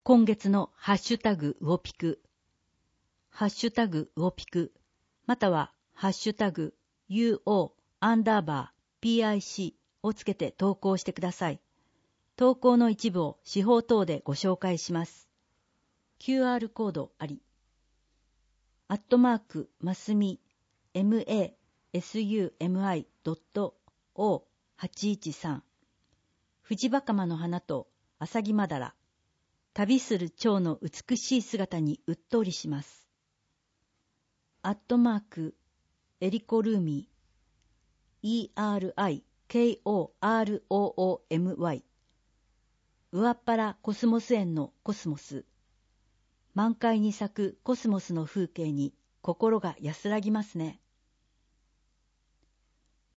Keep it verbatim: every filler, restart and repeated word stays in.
今月のハッシュタグウオピク、ハッシュタグウオピク、またはハッシュタグ ユーオー アンダーバー ピーアイシー をつけて投稿してください。投稿の一部を司法等でご紹介します。キューアール コードあり。アットマークマスミ マスミ ドット オーはちいちさん フジバカマの花とアサギマダラ、旅する蝶の美しい姿にうっとりします。アットマークエリコルーミー イーアールアイケーオーアールオーオーエムワイ 上っ腹コスモス園のコスモス、満開に咲くコスモスの風景に心が安らぎますね。